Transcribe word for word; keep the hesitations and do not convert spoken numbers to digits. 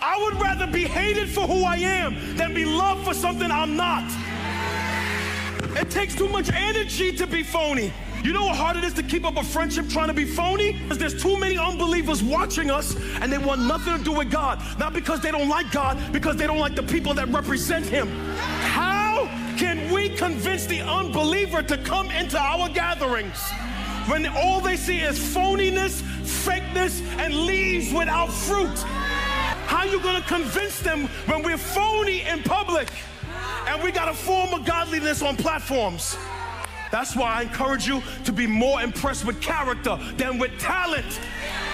I would rather be hated for who I am than be loved for something I'm not. It takes too much energy to be phony. You know how hard it is to keep up a friendship trying to be phony? Because there's too many unbelievers watching us and they want nothing to do with God. Not because they don't like God, because they don't like the people that represent Him. How can we convince the unbeliever to come into our gatherings when all they see is phoniness, fakeness, and leaves without fruit? How are you going to convince them when we're phony in public and we got a form of godliness on platforms? That's why I encourage you to be more impressed with character than with talent.